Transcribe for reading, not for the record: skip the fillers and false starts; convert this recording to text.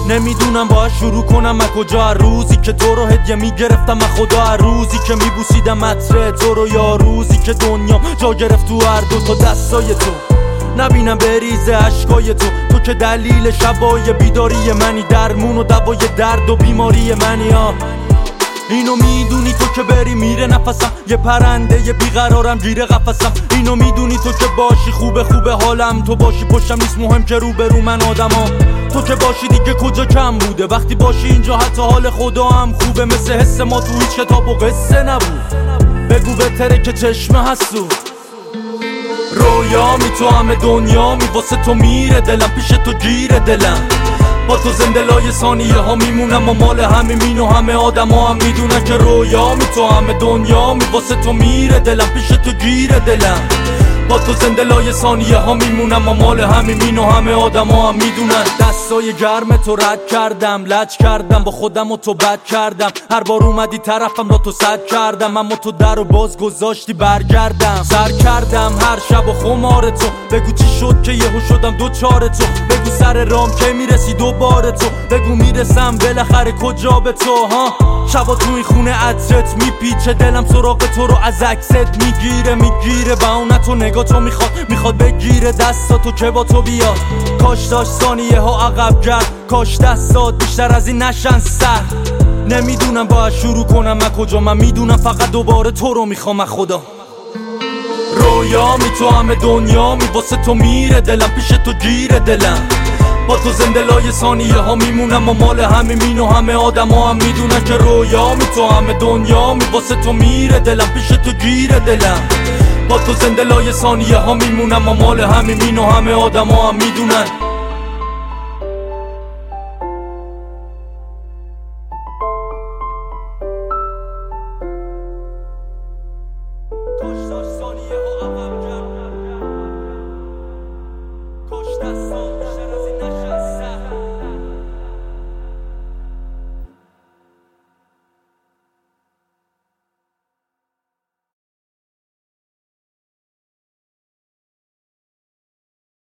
نمیدونم باید شروع کنم از کجا، روزی که تو رو هدیه میگرفتم از خدا، روزی که میبوسیدم عطر تو رو، یا روزی که دنیا جا گرفت تو هر دو تا دستای تو، نبینم بریزه عشقای تو. تو که دلیل شبای بیداری منی، درمون و دوای درد و بیماری منی. اینو میدونی تو که بری میره نفسم، یه پرنده یه بیقرارم گیره قفسم. اینو میدونی تو که باشی خوبه خوبه حالم، تو باشی پشتم نیست مهم که روبرو من آدمام. تو که باشی دیگه کجا کم بوده، وقتی باشی اینجا حتی حال خدا هم خوبه. مثل حس ما تو هیچ کتاب و قصه نبود، بگو بهتره که چشمه حسود. رویامی تو همه دنیامی، واسه تو میره دلم، پیش تو گیره دلم. با تو زنده لای ثانیه ها میمونم و مال همه مین و همه آدم ها هم میدونن که رویامی تو همه دنیامی، واسه تو میره دلم، پیش تو گیره دلم. با تو زنده لای ثانیه ها میمونم و مال همه مین و همه آدم ها هم میدونن. دستای گرم تو رد کردم، لج کردم با خودم و تو بد کردم. هر بار اومدی طرفم را تو صد کردم، اما تو در و باز گذاشتی برگردم. سر کردم هر شب و خمار تو، بگو چی شد که یهو شدم دوچار تو. بگو سر رام که میرسی دوباره تو، بگو میرسم بالاخره کجا به تو. ها شبا تو این خونه عطرت میپیچه، دلم سراغ تو رو از عکست میگیره. بهونه نگاه تو میخواد بگیره دستاتو که با تو بیاد. کاش داشت ثانیه ها عقب گرد، کاش دستات بیشتر از این نشن سر. نمیدونم باید شروع کنم از کجا، من میدونم فقط دوباره تو رو میخوام از خدا. رویامی تو همه دنیامی، واسه تو میره دلم، پیش تو گیره دلم. با تو زنده لای ثانیه ها میمونم و مال همه مین و همه آدم ها هم میدونن که رویامی تو همه دنیامی، واسه تو میره دلم، پیش تو گیره دلم. با تو زنده لای ثانیه ها میمونم و مال همه مین و همه آدم ها هم میدونن.